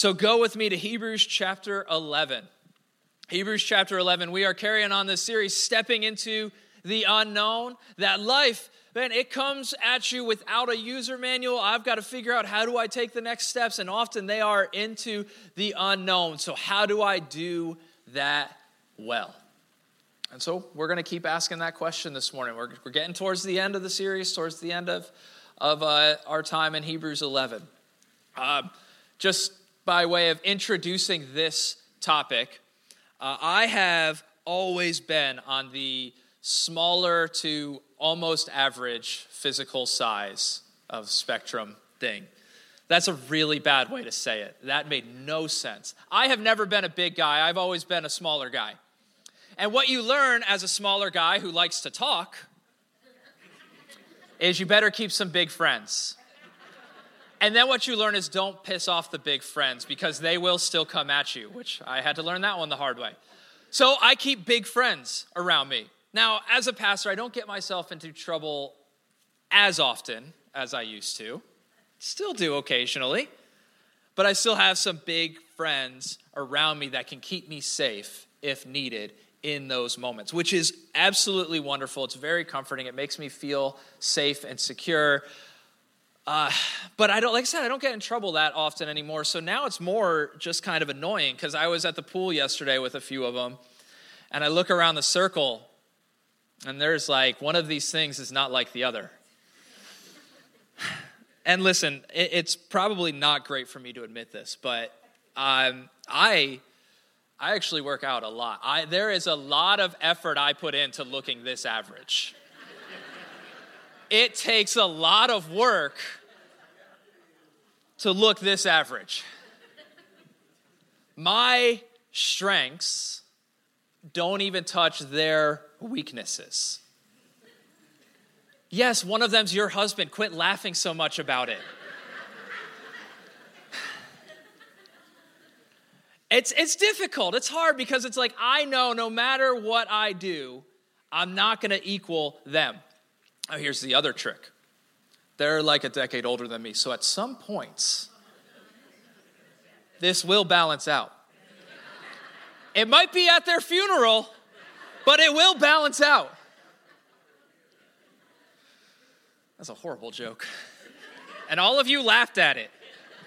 So go with me to Hebrews chapter 11. Hebrews chapter 11, we are carrying on this series, stepping into the unknown. That life, man, it comes at you without a user manual. I've got to figure out, how do I take the next steps? And often they are into the unknown. So how do I do that well? And so we're going to keep asking that question this morning. We're getting towards the end of the series, towards the end of our time in Hebrews 11. Just by way of introducing this topic, I have always been on the smaller to almost average physical size of spectrum thing. That's a really bad way to say it. That made no sense. I have never been a big guy. I've always been a smaller guy. And what you learn as a smaller guy who likes to talk is you better keep some big friends. And then what you learn is don't piss off the big friends because they will still come at you, which I had to learn that one the hard way. So I keep big friends around me. Now, as a pastor, I don't get myself into trouble as often as I used to. Still do occasionally. But I still have some big friends around me that can keep me safe if needed in those moments, which is absolutely wonderful. It's very comforting. It makes me feel safe and secure. But I don't, like I said, I don't get in trouble that often anymore. So now it's more just kind of annoying because I was at the pool yesterday with a few of them, and I look around the circle, and there's like one of these things is not like the other. And listen, it's probably not great for me to admit this, but I actually work out a lot. There is a lot of effort I put into looking this average. It takes a lot of work to look this average. My strengths don't even touch their weaknesses. Yes, one of them's your husband. Quit laughing so much about it. It's difficult. It's hard because it's like, I know no matter what I do, I'm not going to equal them. Oh, here's the other trick. They're like a decade older than me, so at some points, this will balance out. It might be at their funeral, but it will balance out. That's a horrible joke. And all of you laughed at it.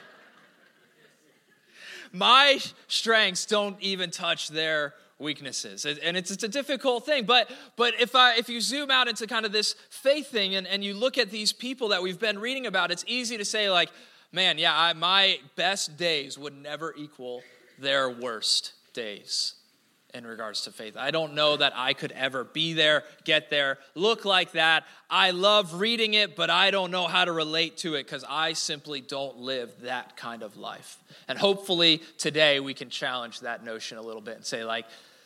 My strengths don't even touch their weaknesses. And it's a difficult thing. But if you zoom out into kind of this faith thing and you look at these people that we've been reading about, it's easy to say like, man, yeah, my best days would never equal their worst days in regards to faith. I don't know that I could ever be there, get there, look like that. I love reading it, but I don't know how to relate to it because I simply don't live that kind of life. And hopefully today we can challenge that notion a little bit and say like,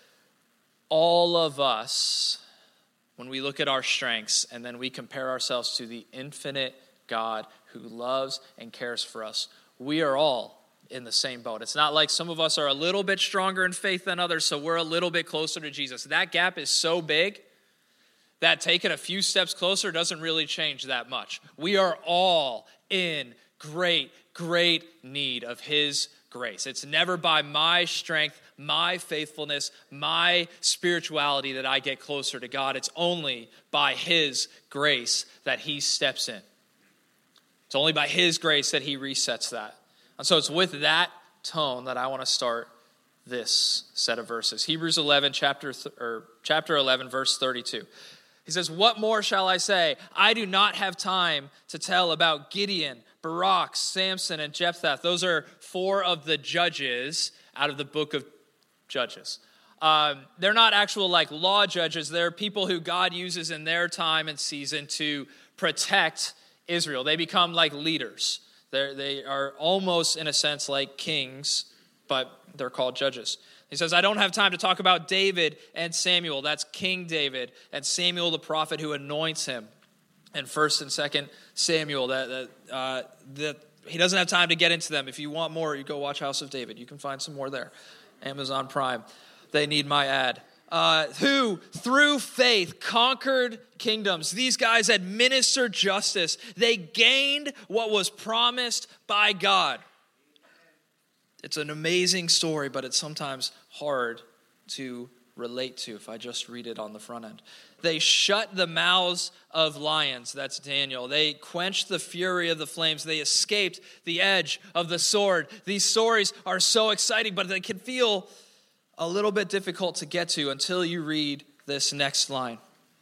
all of us, when we look at our strengths and then we compare ourselves to the infinite God who loves and cares for us, we are all in the same boat. It's not like some of us are a little bit stronger in faith than others, so we're a little bit closer to Jesus. That gap is so big that taking a few steps closer doesn't really change that much. We are all in great need of his grace. It's never by my strength, my faithfulness, my spirituality that I get closer to God. It's only by his grace that he steps in. It's only by his grace that he resets that. And so it's with that tone that I want to start this set of verses. Hebrews 11, chapter 11, verse 32. He says, "What more shall I say? I do not have time to tell about Gideon, Barak, Samson, and Jephthah." Those are 4 of the judges out of the book of Judges. They're not actual like law judges. They're people who God uses in their time and season to protect Israel. They become like leaders. They are almost, in a sense, like kings, but they're called judges. He says, I don't have time to talk about David and Samuel. That's King David and Samuel the prophet who anoints him in 1st and 2nd Samuel. That he doesn't have time to get into them. If you want more, you go watch House of David. You can find some more there. Amazon Prime. They need my ad. Who, through faith, conquered kingdoms. These guys administered justice. They gained what was promised by God. It's an amazing story, but it's sometimes hard to relate to if I just read it on the front end. They shut the mouths of lions. That's Daniel. They quenched the fury of the flames. They escaped the edge of the sword. These stories are so exciting, but they can feel a little bit difficult to get to until you read this next line.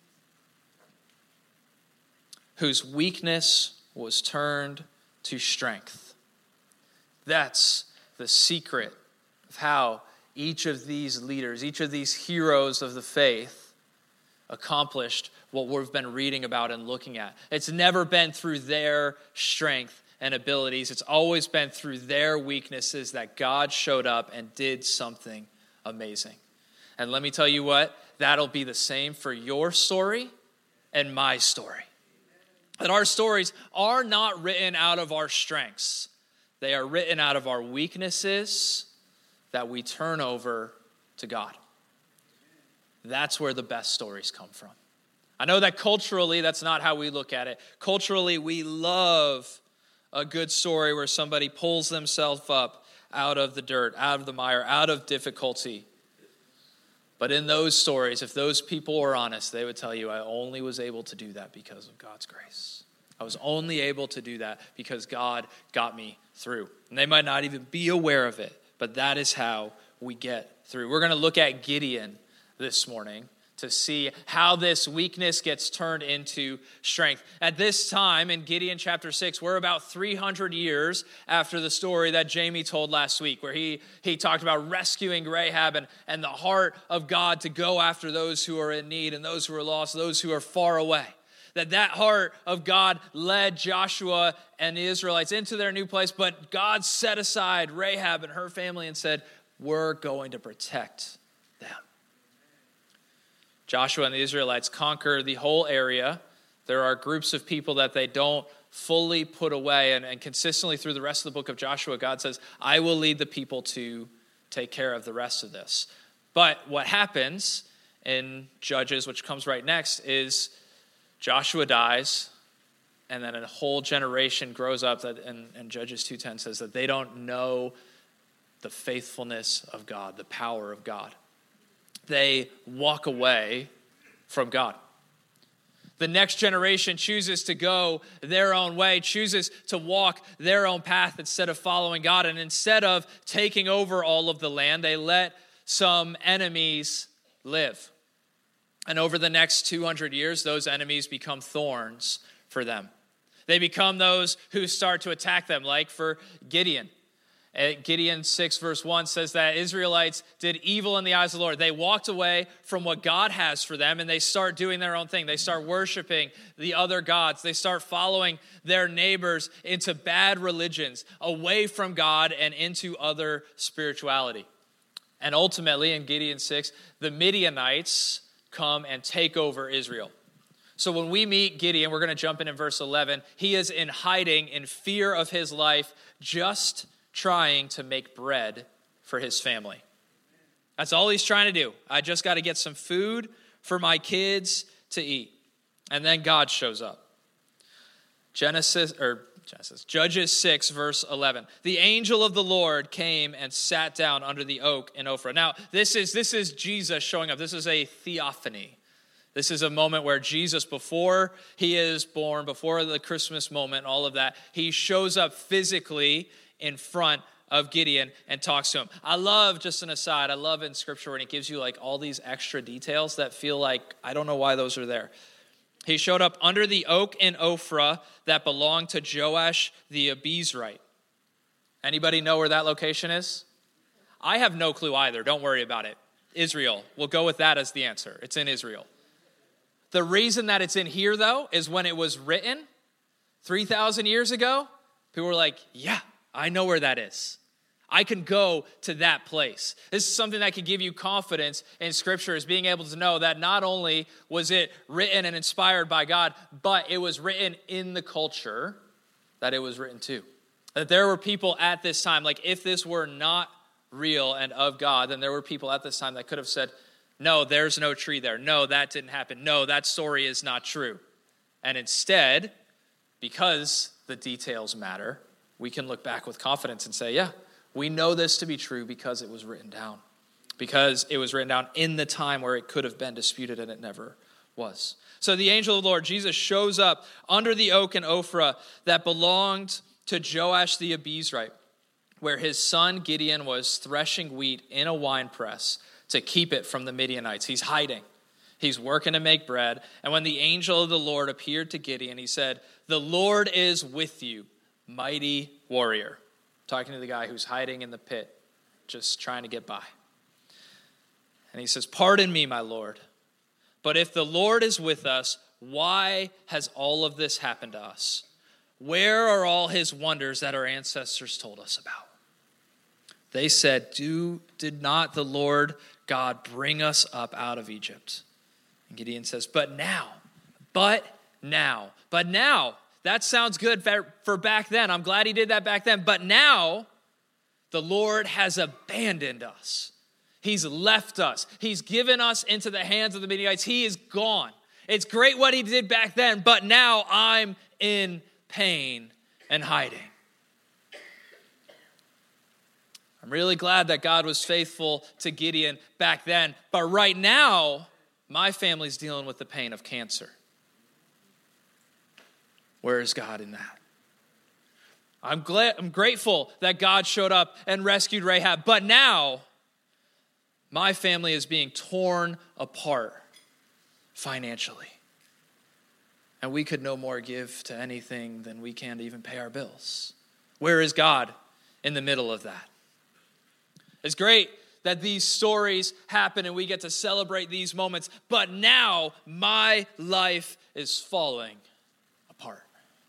Whose weakness was turned to strength. That's the secret of how each of these leaders, each of these heroes of the faith accomplished what we've been reading about and looking at. It's never been through their strength and abilities. It's always been through their weaknesses that God showed up and did something amazing. And let me tell you what, that'll be the same for your story and my story. That our stories are not written out of our strengths. They are written out of our weaknesses that we turn over to God. That's where the best stories come from. I know that culturally, that's not how we look at it. Culturally, we love a good story where somebody pulls themselves up out of the dirt, out of the mire, out of difficulty. But in those stories, if those people were honest, they would tell you, I only was able to do that because of God's grace. I was only able to do that because God got me through. And they might not even be aware of it, but that is how we get through. We're going to look at Gideon this morning to see how this weakness gets turned into strength. At this time in Gideon chapter 6, we're about 300 years after the story that Jamie told last week, where he talked about rescuing Rahab and the heart of God to go after those who are in need and those who are lost, those who are far away. That heart of God led Joshua and the Israelites into their new place, but God set aside Rahab and her family and said, we're going to protect them. Joshua and the Israelites conquer the whole area. There are groups of people that they don't fully put away, and consistently through the rest of the book of Joshua, God says, I will lead the people to take care of the rest of this. But what happens in Judges, which comes right next, is Joshua dies, and then a whole generation grows up, and Judges 2:10 says that they don't know the faithfulness of God, the power of God. They walk away from God. The next generation chooses to go their own way, chooses to walk their own path instead of following God. And instead of taking over all of the land, they let some enemies live. And over the next 200 years, those enemies become thorns for them. They become those who start to attack them, like for Gideon. Gideon 6 verse 1 says that Israelites did evil in the eyes of the Lord. They walked away from what God has for them, and they start doing their own thing. They start worshiping the other gods. They start following their neighbors into bad religions, away from God and into other spirituality. And ultimately, in Gideon 6, the Midianites come and take over Israel. So when we meet Gideon, we're going to jump in verse 11. He is in hiding in fear of his life, just trying to make bread for his family. That's all he's trying to do. I just got to get some food for my kids to eat. And then God shows up. Judges 6, verse 11. The angel of the Lord came and sat down under the oak in Ophrah. Now, this is Jesus showing up. This is a theophany. This is a moment where Jesus, before he is born, before the Christmas moment, all of that, he shows up physically in front of Gideon and talks to him. I love, just an aside, I love in Scripture when it gives you like all these extra details that feel like, I don't know why those are there. He showed up under the oak in Ophrah that belonged to Joash the Abiezrite. Anybody know where that location is? I have no clue either. Don't worry about it. Israel. We'll go with that as the answer. It's in Israel. The reason that it's in here, though, is when it was written 3,000 years ago, people were like, yeah, I know where that is. I can go to that place. This is something that can give you confidence in Scripture, is being able to know that not only was it written and inspired by God, but it was written in the culture that it was written to. That there were people at this time, like if this were not real and of God, then there were people at this time that could have said, no, there's no tree there. No, that didn't happen. No, that story is not true. And instead, because the details matter, we can look back with confidence and say, yeah, We know this to be true because it was written down. Because it was written down in the time where it could have been disputed and it never was. So the angel of the Lord, Jesus, shows up under the oak in Ophrah that belonged to Joash the Abiezrite, where his son Gideon was threshing wheat in a winepress to keep it from the Midianites. He's hiding. He's working to make bread. And when the angel of the Lord appeared to Gideon, he said, "The Lord is with you, mighty warrior." Talking to the guy who's hiding in the pit, just trying to get by. And he says, "Pardon me, my Lord, but if the Lord is with us, why has all of this happened to us? Where are all his wonders that our ancestors told us about?" They said, "Did not the Lord God bring us up out of Egypt?" And Gideon says, but now. That sounds good for back then. I'm glad he did that back then. But now, the Lord has abandoned us. He's left us. He's given us into the hands of the Midianites. He is gone. It's great what he did back then, but now I'm in pain and hiding. I'm really glad that God was faithful to Gideon back then, but right now, my family's dealing with the pain of cancer. Where is God in that? I'm grateful that God showed up and rescued Rahab, but now my family is being torn apart financially. And we could no more give to anything than we can to even pay our bills. Where is God in the middle of that? It's great that these stories happen and we get to celebrate these moments, but now my life is falling apart.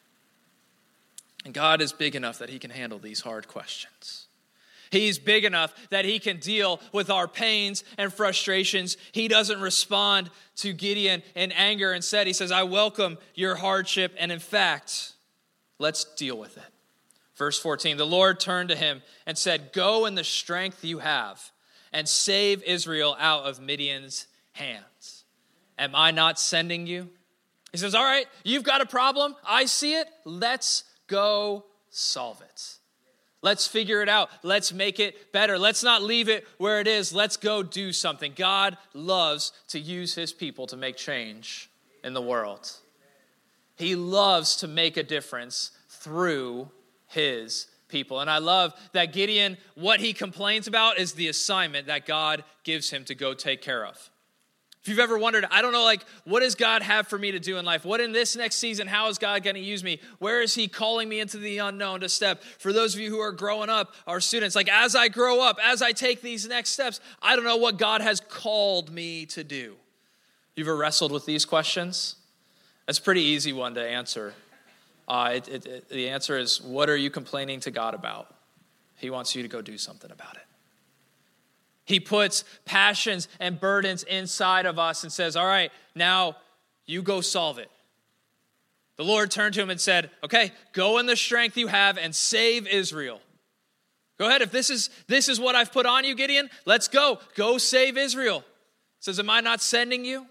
And God is big enough that he can handle these hard questions. He's big enough that he can deal with our pains and frustrations. He doesn't respond to Gideon in anger. Instead, he says, "I welcome your hardship, and in fact, let's deal with it." Verse 14, the Lord turned to him and said, "Go in the strength you have and save Israel out of Midian's hands. Am I not sending you?" He says, "All right, you've got a problem. I see it. Let's go solve it. Let's figure it out. Let's make it better. Let's not leave it where it is. Let's go do something." God loves to use his people to make change in the world. He loves to make a difference through his people. And I love that Gideon, what he complains about is the assignment that God gives him to go take care of. If you've ever wondered, I don't know, what does God have for me to do in life? What in this next season, how is God going to use me? Where is he calling me into the unknown to step? For those of you who are growing up, our students, as I grow up, as I take these next steps, I don't know what God has called me to do. You've ever wrestled with these questions? It's a pretty easy one to answer. The answer is, what are you complaining to God about? He wants you to go do something about it. He puts passions and burdens inside of us and says, all right, now you go solve it. The Lord turned to him and said, okay, go in the strength you have and save Israel. Go ahead. If this is what I've put on you, Gideon, let's go. Go save Israel. He says, am I not sending you?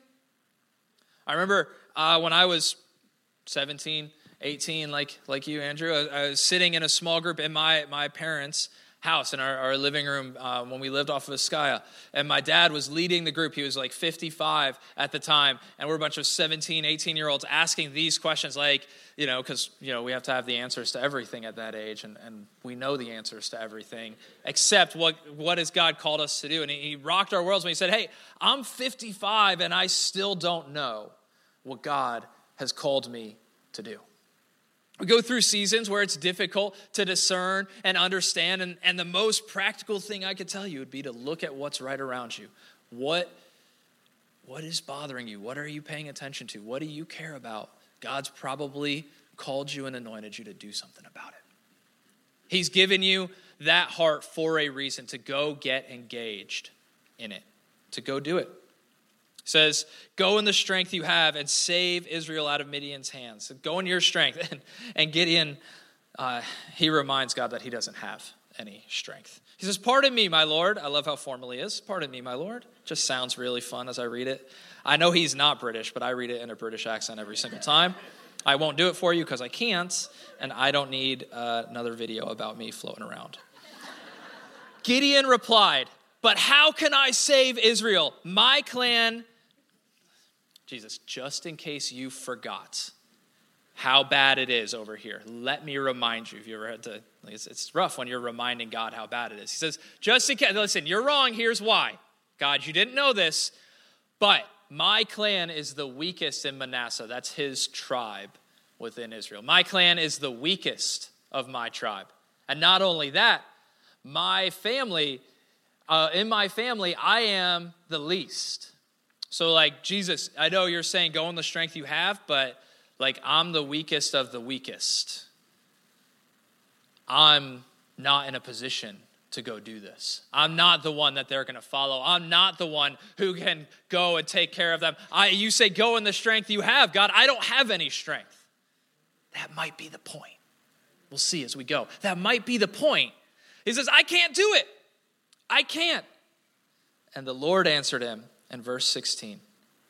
I remember when I was 17, 18, like you, Andrew, I was sitting in a small group in my parents' house in our living room when we lived off of Askaya. And my dad was leading the group. He was 55 at the time. And we're a bunch of 17, 18-year-olds asking these questions because, we have to have the answers to everything at that age. And we know the answers to everything except what has God called us to do. And he rocked our worlds when he said, hey, I'm 55 and I still don't know what God has called me to do. We go through seasons where it's difficult to discern and understand, and the most practical thing I could tell you would be to look at what's right around you. What is bothering you? What are you paying attention to? What do you care about? God's probably called you and anointed you to do something about it. He's given you that heart for a reason, to go get engaged in it, to go do it. Says, go in the strength you have and save Israel out of Midian's hands. So go in your strength. And Gideon, he reminds God that he doesn't have any strength. He says, pardon me, my Lord. I love how formal he is. Pardon me, my Lord. Just sounds really fun as I read it. I know he's not British, but I read it in a British accent every single time. I won't do it for you because I can't, and I don't need another video about me floating around. Gideon replied, "But how can I save Israel? My clan," Jesus, just in case you forgot how bad it is over here, let me remind you. If you ever had to, it's rough when you're reminding God how bad it is. He says, just in case, listen, you're wrong, here's why. God, you didn't know this, but my clan is the weakest in Manasseh. That's his tribe within Israel. My clan is the weakest of my tribe. And not only that, my family, in my family, I am the least. So like, Jesus, I know you're saying go in the strength you have, but like, I'm the weakest of the weakest. I'm not in a position to go do this. I'm not the one that they're going to follow. I'm not the one who can go and take care of them. You say go in the strength you have. God, I don't have any strength. That might be the point. We'll see as we go. That might be the point. He says, I can't do it. I can't. And the Lord answered him in verse 16,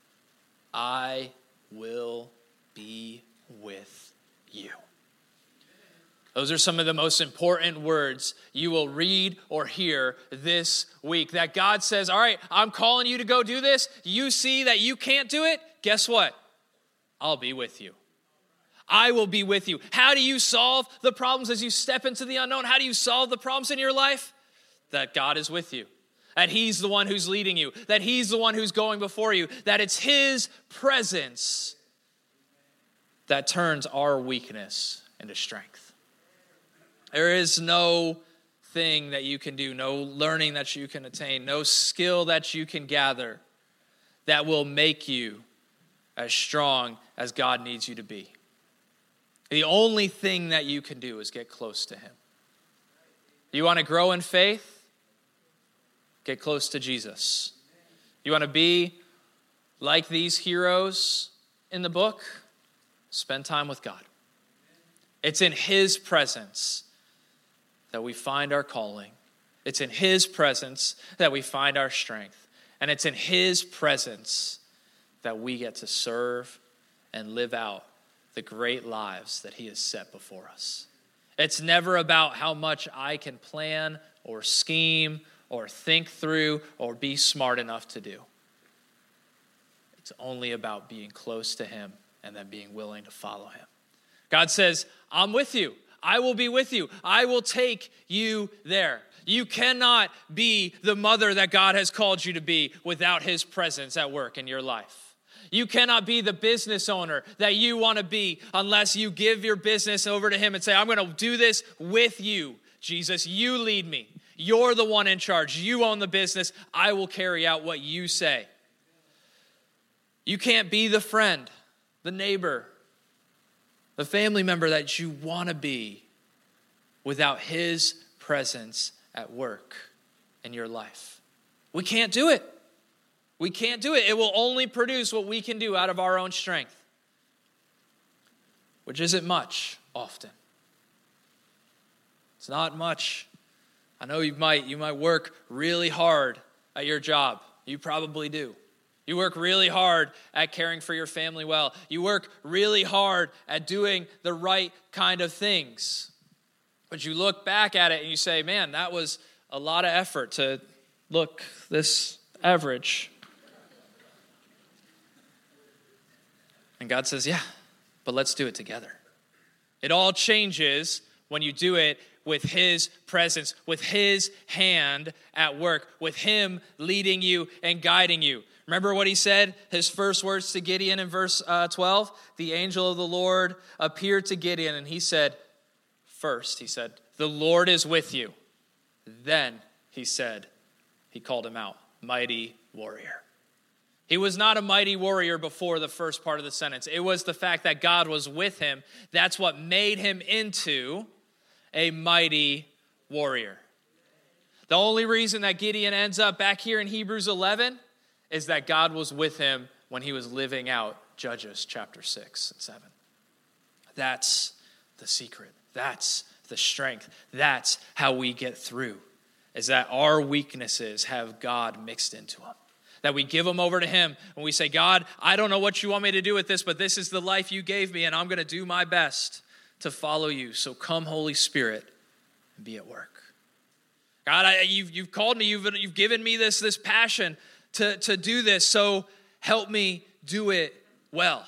I will be with you. Those are some of the most important words you will read or hear this week. That God says, all right, I'm calling you to go do this. You see that you can't do it. Guess what? I'll be with you. I will be with you. How do you solve the problems as you step into the unknown? How do you solve the problems in your life? That God is with you. That he's the one who's leading you. That he's the one who's going before you. That it's his presence that turns our weakness into strength. There is no thing that you can do, no learning that you can attain, no skill that you can gather that will make you as strong as God needs you to be. The only thing that you can do is get close to him. You want to grow in faith? Get close to Jesus. You want to be like these heroes in the book? Spend time with God. It's in his presence that we find our calling. It's in his presence that we find our strength. And it's in his presence that we get to serve and live out the great lives that he has set before us. It's never about how much I can plan or scheme or think through or be smart enough to do. It's only about being close to him and then being willing to follow him. God says, I'm with you. I will be with you. I will take you there. You cannot be the mother that God has called you to be without his presence at work in your life. You cannot be the business owner that you want to be unless you give your business over to him and say, I'm going to do this with you. Jesus, you lead me. You're the one in charge. You own the business. I will carry out what you say. You can't be the friend, the neighbor, the family member that you want to be without his presence at work in your life. We can't do it. We can't do it. It will only produce what we can do out of our own strength, which isn't much often. It's not much. I know you might work really hard at your job. You probably do. You work really hard at caring for your family well. You work really hard at doing the right kind of things. But you look back at it and you say, man, that was a lot of effort to look this average. And God says, yeah, but let's do it together. It all changes when you do it with his presence, with his hand at work, with him leading you and guiding you. Remember what he said, his first words to Gideon in verse 12? The angel of the Lord appeared to Gideon and he said, first, he said, the Lord is with you. Then he called him out, mighty warrior. He was not a mighty warrior before the first part of the sentence. It was the fact that God was with him. That's what made him into a mighty warrior. The only reason that Gideon ends up back here in Hebrews 11 is that God was with him when he was living out Judges chapter 6 and 7. That's the secret. That's the strength. That's how we get through, is that our weaknesses have God mixed into them. That we give them over to him and we say, God, I don't know what you want me to do with this, but this is the life you gave me and I'm going to do my best to follow you. So come, Holy Spirit, and be at work. God, you've called me, you've given me this passion to do this, so help me do it well.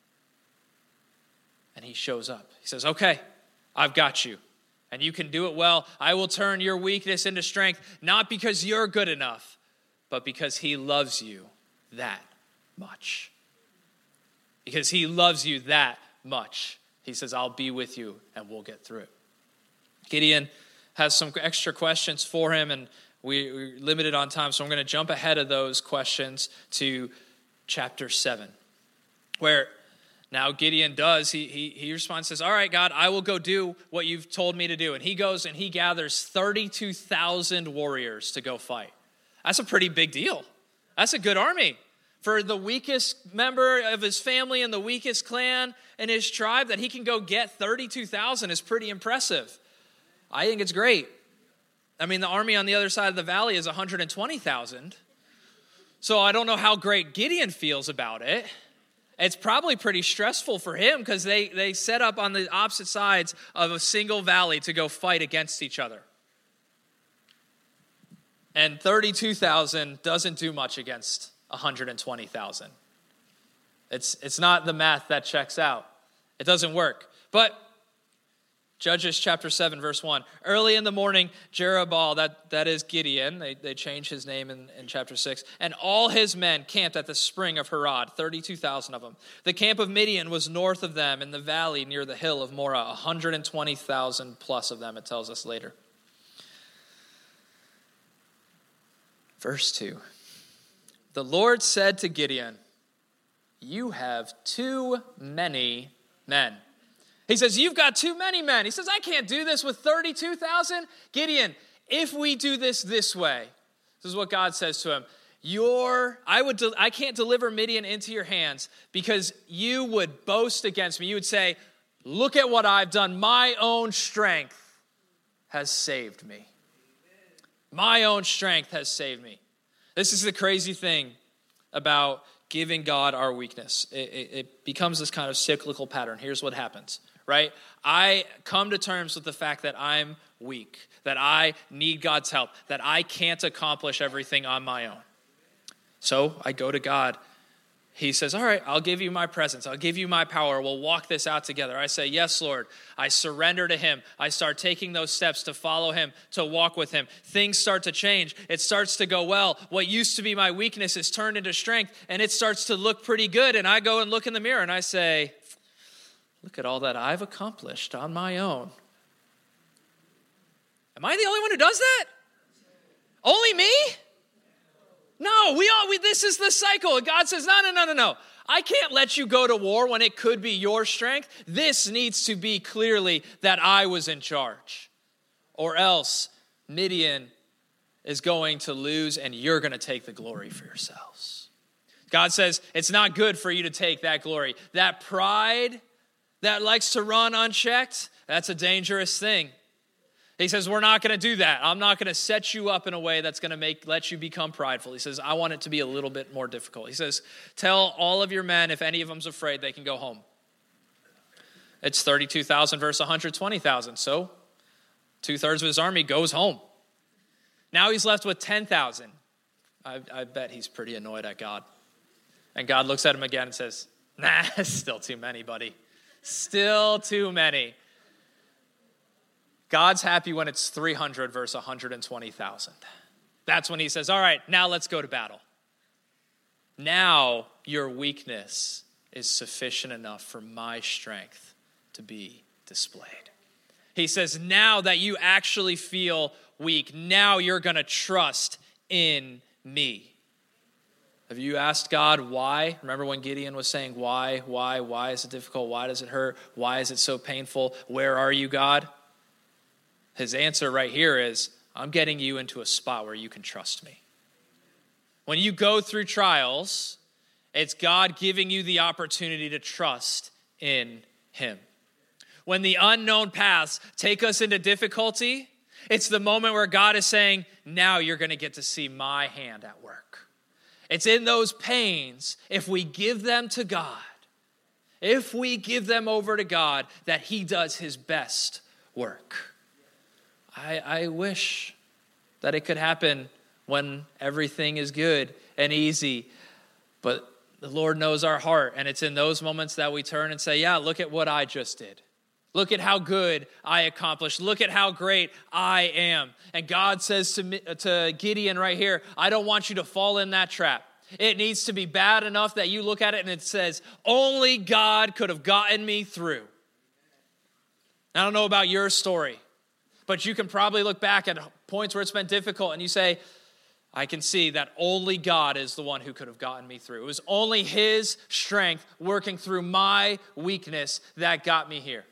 And he shows up. He says, okay, I've got you. And you can do it well. I will turn your weakness into strength, not because you're good enough, but because he loves you that much. Because he loves you that much. He says, I'll be with you and we'll get through it. Gideon has some extra questions for him, and we're limited on time, so I'm going to jump ahead of those questions to chapter 7, where now Gideon does, he responds, says, all right, God, I will go do what you've told me to do. And he goes and he gathers 32,000 warriors to go fight. That's a pretty big deal. That's a good army. For the weakest member of his family and the weakest clan in his tribe, that he can go get 32,000 is pretty impressive. I think it's great. I mean, the army on the other side of the valley is 120,000. So I don't know how great Gideon feels about it. It's probably pretty stressful for him because they set up on the opposite sides of a single valley to go fight against each other. And 32,000 doesn't do much against 120,000. It's not the math that checks out. It doesn't work. But Judges chapter 7, verse 1. Early in the morning, Jerubbaal, that is Gideon, they change his name in chapter 6, and all his men camped at the spring of Harod, 32,000 of them. The camp of Midian was north of them in the valley near the hill of Morah, 120,000 plus of them, it tells us later. Verse 2. The Lord said to Gideon, you have too many men. He says, you've got too many men. He says, I can't do this with 32,000. Gideon, if we do this way, this is what God says to him. I can't deliver Midian into your hands because you would boast against me. You would say, look at what I've done. My own strength has saved me. My own strength has saved me. This is the crazy thing about giving God our weakness. It becomes this kind of cyclical pattern. Here's what happens. Right? I come to terms with the fact that I'm weak, that I need God's help, that I can't accomplish everything on my own. So I go to God. He says, all right, I'll give you my presence. I'll give you my power. We'll walk this out together. I say, yes, Lord. I surrender to him. I start taking those steps to follow him, to walk with him. Things start to change. It starts to go well. What used to be my weakness is turned into strength, and it starts to look pretty good. And I go and look in the mirror and I say, look at all that I've accomplished on my own. Am I the only one who does that? Only me? No, this is the cycle. God says, no. I can't let you go to war when it could be your strength. This needs to be clearly that I was in charge. Or else Midian is going to lose and you're going to take the glory for yourselves. God says, it's not good for you to take that glory. That pride that likes to run unchecked, that's a dangerous thing. He says, we're not going to do that. I'm not going to set you up in a way that's going to let you become prideful. He says, I want it to be a little bit more difficult. He says, tell all of your men, if any of them's afraid, they can go home. It's 32,000 versus 120,000. So 2/3 of his army goes home. Now he's left with 10,000. I bet he's pretty annoyed at God. And God looks at him again and says, nah, still too many, buddy. Still too many. God's happy when it's 300 versus 120,000. That's when he says, all right, now let's go to battle. Now your weakness is sufficient enough for my strength to be displayed. He says, now that you actually feel weak, now you're going to trust in me. Have you asked God why? Remember when Gideon was saying, why? Why is it difficult? Why does it hurt? Why is it so painful? Where are you, God? His answer right here is, I'm getting you into a spot where you can trust me. When you go through trials, it's God giving you the opportunity to trust in him. When the unknown paths take us into difficulty, it's the moment where God is saying, now you're going to get to see my hand at work. It's in those pains, if we give them to God, if we give them over to God, that he does his best work. I wish that it could happen when everything is good and easy. But the Lord knows our heart, and it's in those moments that we turn and say, yeah, look at what I just did. Look at how good I accomplished. Look at how great I am. And God says to Gideon right here, I don't want you to fall in that trap. It needs to be bad enough that you look at it and it says, only God could have gotten me through. I don't know about your story, but you can probably look back at points where it's been difficult and you say, I can see that only God is the one who could have gotten me through. It was only his strength working through my weakness that got me here.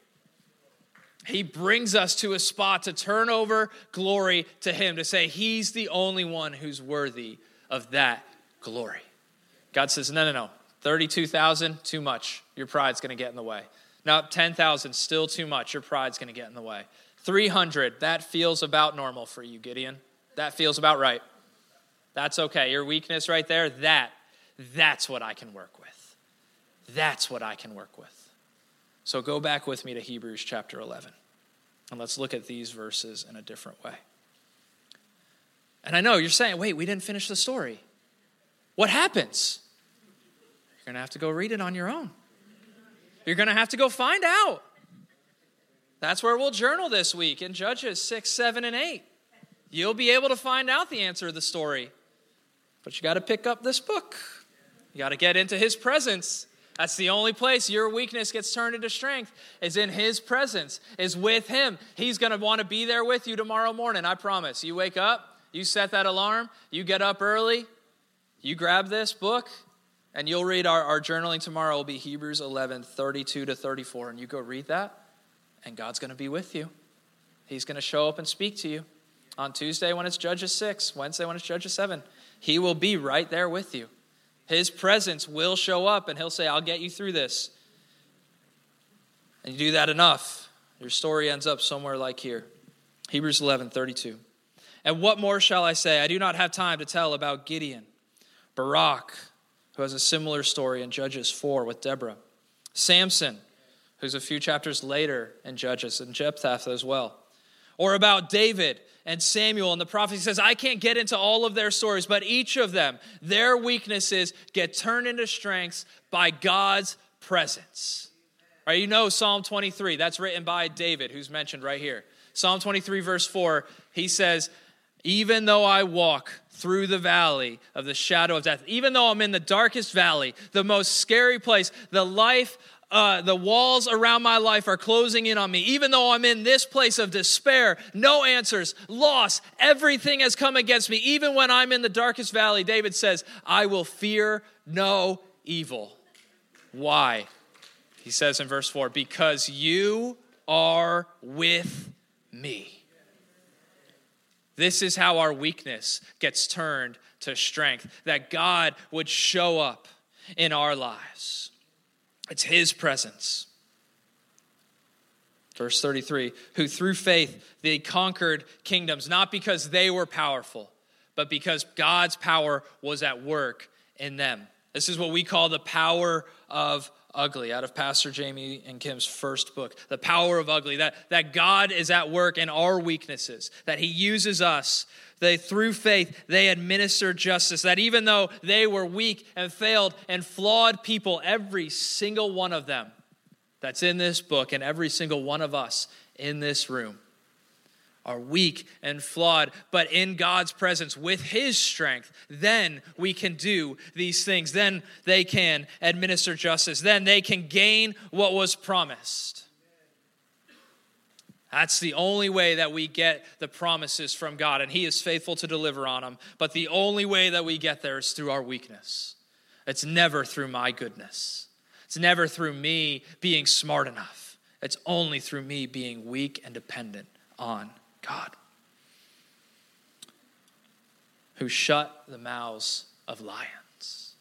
He brings us to a spot to turn over glory to him, to say he's the only one who's worthy of that glory. God says, no. 32,000, too much. Your pride's going to get in the way. No, 10,000, still too much. Your pride's going to get in the way. 300, that feels about normal for you, Gideon. That feels about right. That's okay. Your weakness right there, that's what I can work with. That's what I can work with. So go back with me to Hebrews chapter 11. And let's look at these verses in a different way. And I know you're saying, wait, we didn't finish the story. What happens? You're going to have to go read it on your own. You're going to have to go find out. That's where we'll journal this week in Judges 6, 7, and 8. You'll be able to find out the answer to the story. But you got to pick up this book. You got to get into his presence. That's the only place your weakness gets turned into strength, is in his presence, is with him. He's going to want to be there with you tomorrow morning, I promise. You wake up, you set that alarm, you get up early, you grab this book, and you'll read our journaling tomorrow will be Hebrews 11, 32 to 34. And you go read that, and God's going to be with you. He's going to show up and speak to you. On Tuesday when it's Judges 6, Wednesday when it's Judges 7, he will be right there with you. His presence will show up and he'll say, I'll get you through this. And you do that enough, your story ends up somewhere like here. Hebrews 11, 32. And what more shall I say? I do not have time to tell about Gideon, Barak, who has a similar story in Judges 4 with Deborah, Samson, who's a few chapters later in Judges, and Jephthah as well. Or about David and Samuel and the prophets. He says, I can't get into all of their stories, but each of them, their weaknesses get turned into strengths by God's presence. All right, you know Psalm 23, that's written by David, who's mentioned right here. Psalm 23, verse 4, he says, even though I walk through the valley of the shadow of death, even though I'm in the darkest valley, the most scary place, the walls around my life are closing in on me. Even though I'm in this place of despair, no answers, loss, everything has come against me. Even when I'm in the darkest valley, David says, I will fear no evil. Why? He says in verse 4, because you are with me. This is how our weakness gets turned to strength, that God would show up in our lives. It's his presence. Verse 33, who through faith they conquered kingdoms, not because they were powerful, but because God's power was at work in them. This is what we call the power of ugly, out of Pastor Jamie and Kim's first book. The power of ugly, that God is at work in our weaknesses, that he uses us. Through faith, they administer justice, that even though they were weak and failed and flawed people, every single one of them that's in this book and every single one of us in this room are weak and flawed, but in God's presence with his strength, then we can do these things. Then they can administer justice. Then they can gain what was promised. That's the only way that we get the promises from God, and he is faithful to deliver on them. But the only way that we get there is through our weakness. It's never through my goodness. It's never through me being smart enough. It's only through me being weak and dependent on God, who shut the mouths of lions.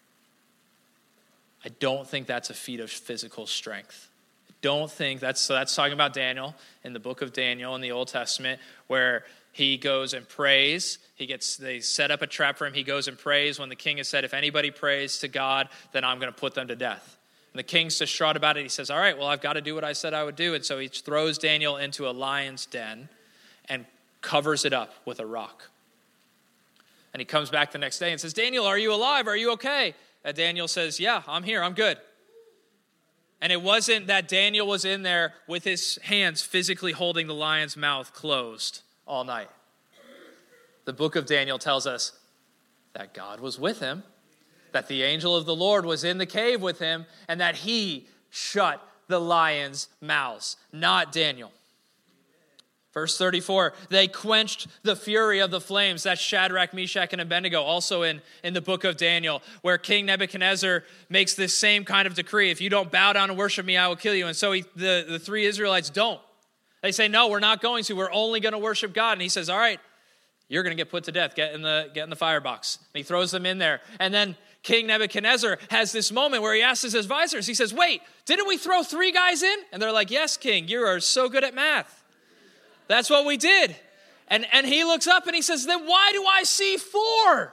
I don't think that's a feat of physical strength. Don't think that's talking about Daniel in the book of Daniel in the Old Testament, where he goes and prays. They set up a trap for him. He goes and prays when the king has said, if anybody prays to God, then I'm going to put them to death. And the king's distraught about it. He says, all right, well, I've got to do what I said I would do. And so he throws Daniel into a lion's den and covers it up with a rock. And he comes back the next day and says, Daniel, are you alive? Are you okay? And Daniel says, yeah, I'm here. I'm good. And it wasn't that Daniel was in there with his hands physically holding the lion's mouth closed all night. The book of Daniel tells us that God was with him, that the angel of the Lord was in the cave with him, and that he shut the lions' mouths, not Daniel. Verse 34, they quenched the fury of the flames. That's Shadrach, Meshach, and Abednego, also in the book of Daniel, where King Nebuchadnezzar makes this same kind of decree. If you don't bow down and worship me, I will kill you. And so the three Israelites don't. They say, no, we're not going to. We're only going to worship God. And he says, all right, you're going to get put to death. Get in the firebox. And he throws them in there. And then King Nebuchadnezzar has this moment where he asks his advisors, he says, wait, didn't we throw 3 guys in? And they're like, yes, King, you are so good at math. That's what we did. And he looks up and he says, then why do I see 4?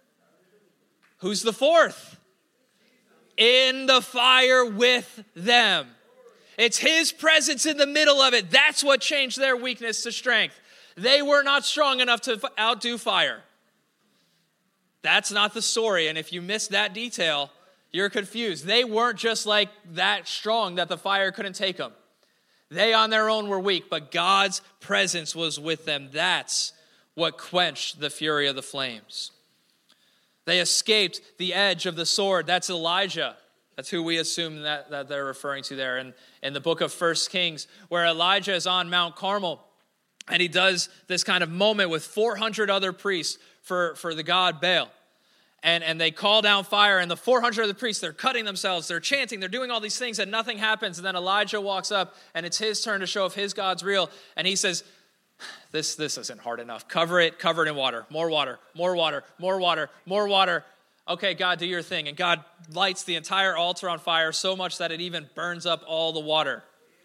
Who's the 4th? In the fire with them. It's his presence in the middle of it. That's what changed their weakness to strength. They were not strong enough to outdo fire. That's not the story. And if you miss that detail, you're confused. They weren't just like that strong that the fire couldn't take them. They on their own were weak, but God's presence was with them. That's what quenched the fury of the flames. They escaped the edge of the sword. That's Elijah. That's who we assume that they're referring to there in the book of 1 Kings, where Elijah is on Mount Carmel, and he does this kind of moment with 400 other priests for the god Baal. And they call down fire, and the 400 of the priests, they're cutting themselves, they're chanting, they're doing all these things, and nothing happens. And then Elijah walks up, and it's his turn to show if his God's real. And he says, this isn't hard enough. Cover it in water. More water, more water, more water, more water. Okay, God, do your thing. And God lights the entire altar on fire so much that it even burns up all the water.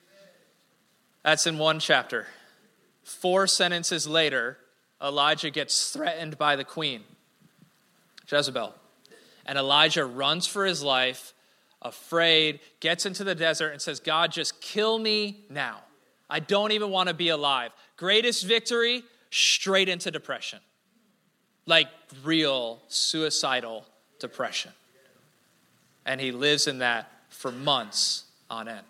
That's in one chapter. 4 sentences later, Elijah gets threatened by the queen, Jezebel. And Elijah runs for his life, afraid, gets into the desert and says, God, just kill me now. I don't even want to be alive. Greatest victory, straight into depression. Like real suicidal depression. And he lives in that for months on end.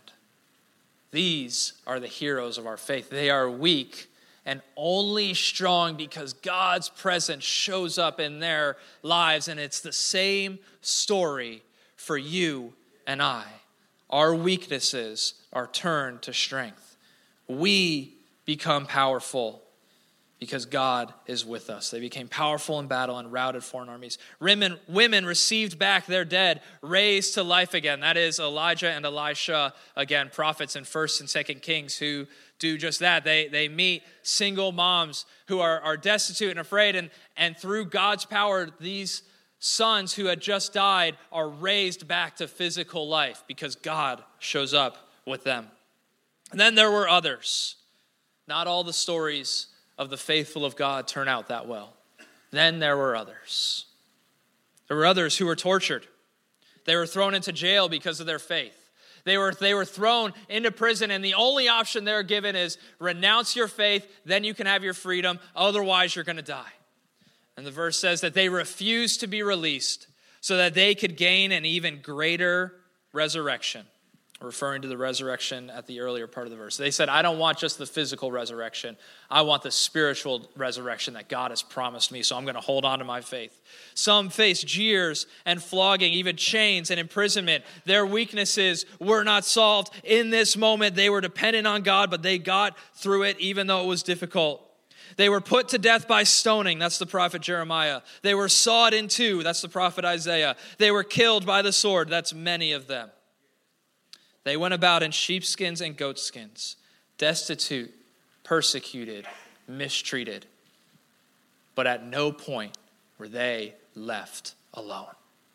These are the heroes of our faith. They are weak and only strong because God's presence shows up in their lives. And it's the same story for you and I. Our weaknesses are turned to strength. We become powerful because God is with us. They became powerful in battle and routed foreign armies. Women received back their dead, raised to life again. That is Elijah and Elisha, again, prophets in 1st and 2nd Kings who do just that. They meet single moms who are destitute and afraid, and through God's power, these sons who had just died are raised back to physical life because God shows up with them. And then there were others. Not all the stories of the faithful of God turn out that well. Then there were others. There were others who were tortured. They were thrown into jail because of their faith. They were thrown into prison, and the only option they're given is renounce your faith, then you can have your freedom, otherwise you're going to die. And the verse says that they refused to be released so that they could gain an even greater resurrection, referring to the resurrection at the earlier part of the verse. They said, I don't want just the physical resurrection. I want the spiritual resurrection that God has promised me, so I'm going to hold on to my faith. Some faced jeers and flogging, even chains and imprisonment. Their weaknesses were not solved. In this moment, they were dependent on God, but they got through it even though it was difficult. They were put to death by stoning. That's the prophet Jeremiah. They were sawed in two. That's the prophet Isaiah. They were killed by the sword. That's many of them. They went about in sheepskins and goatskins, destitute, persecuted, mistreated. But at no point were they left alone.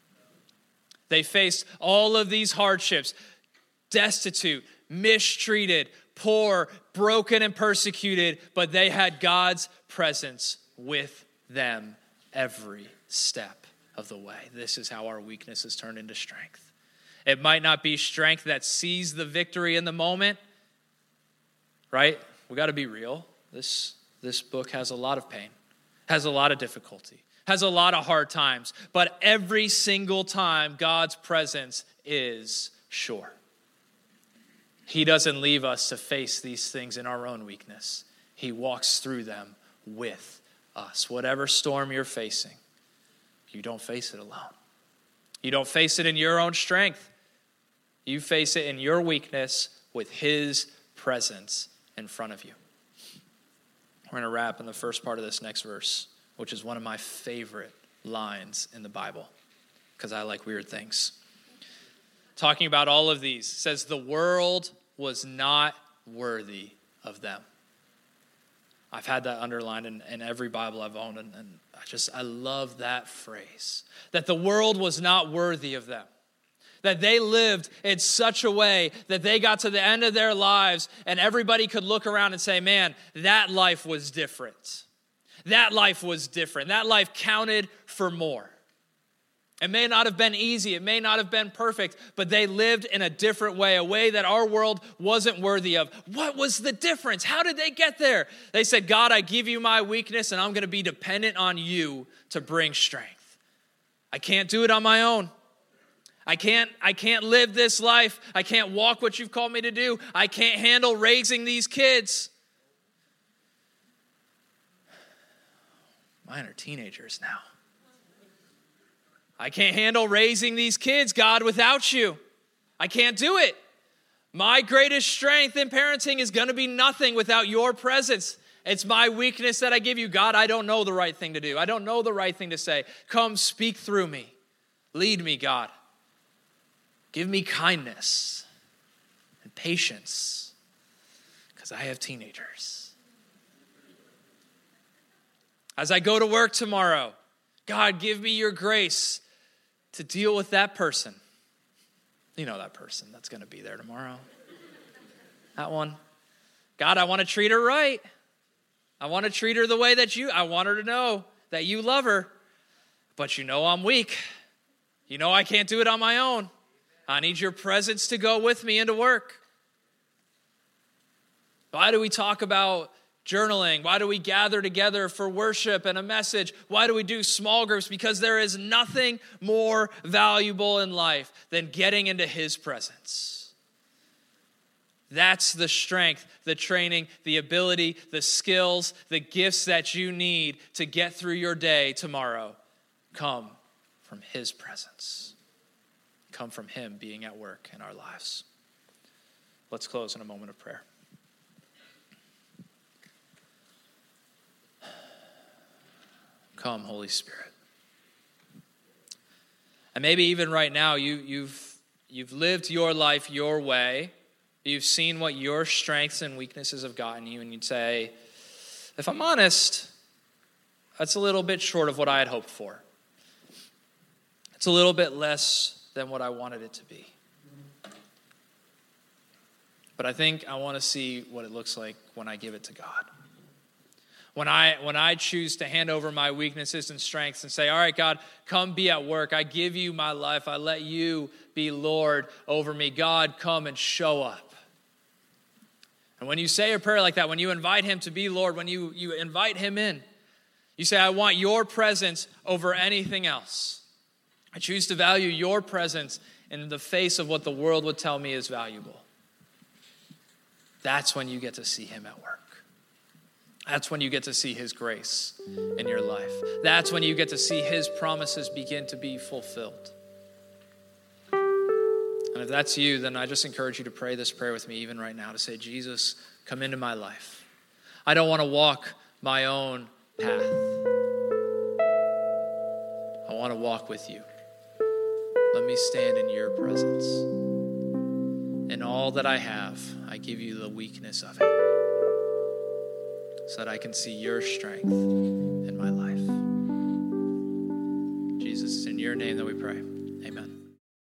They faced all of these hardships, destitute, mistreated, poor, broken, and persecuted, but they had God's presence with them every step of the way. This is how our weaknesses turn into strength. It might not be strength that sees the victory in the moment, right? We got to be real. This this book has a lot of pain, has a lot of difficulty, has a lot of hard times, but every single time God's presence is sure. He doesn't leave us to face these things in our own weakness. He walks through them with us. Whatever storm you're facing, you don't face it alone. You don't face it in your own strength. You face it in your weakness with his presence in front of you. We're going to wrap in the first part of this next verse, which is one of my favorite lines in the Bible, because I like weird things. Talking about all of these, says the world was not worthy of them. I've had that underlined in every Bible I've owned, and I love that phrase, that the world was not worthy of them. That they lived in such a way that they got to the end of their lives and everybody could look around and say, man, that life was different. That life was different. That life counted for more. It may not have been easy. It may not have been perfect, but they lived in a different way, a way that our world wasn't worthy of. What was the difference? How did they get there? They said, God, I give you my weakness and I'm going to be dependent on you to bring strength. I can't do it on my own. I can't live this life. I can't walk what you've called me to do. I can't handle raising these kids. Mine are teenagers now. I can't handle raising these kids, God, without you. I can't do it. My greatest strength in parenting is going to be nothing without your presence. It's my weakness that I give you. God, I don't know the right thing to do. I don't know the right thing to say. Come speak through me. Lead me, God. Give me kindness and patience because I have teenagers. As I go to work tomorrow, God, give me your grace to deal with that person. You know that person that's going to be there tomorrow. That one. God, I want to treat her right. I want to treat her the way that I want her to know that you love her. But you know I'm weak. You know I can't do it on my own. I need your presence to go with me into work. Why do we talk about journaling? Why do we gather together for worship and a message? Why do we do small groups? Because there is nothing more valuable in life than getting into his presence. That's the strength, the training, the ability, the skills, the gifts that you need to get through your day tomorrow. Come from his presence. Come from him being at work in our lives. Let's close in a moment of prayer. Come, Holy Spirit. And maybe even right now, you've lived your life your way. You've seen what your strengths and weaknesses have gotten you, and you'd say, if I'm honest, that's a little bit short of what I had hoped for. It's a little bit less than what I wanted it to be. But I think I want to see what it looks like when I give it to God. When I choose to hand over my weaknesses and strengths and say, all right, God, come be at work. I give you my life. I let you be Lord over me. God, come and show up. And when you say a prayer like that, when you invite him to be Lord, when you invite him in, you say, I want your presence over anything else. I choose to value your presence in the face of what the world would tell me is valuable. That's when you get to see him at work. That's when you get to see his grace in your life. That's when you get to see his promises begin to be fulfilled. And if that's you, then I just encourage you to pray this prayer with me even right now, to say, Jesus, come into my life. I don't want to walk my own path. I want to walk with you. Let me stand in your presence. In all that I have, I give you the weakness of it, so that I can see your strength in my life. Jesus, it's in your name that we pray.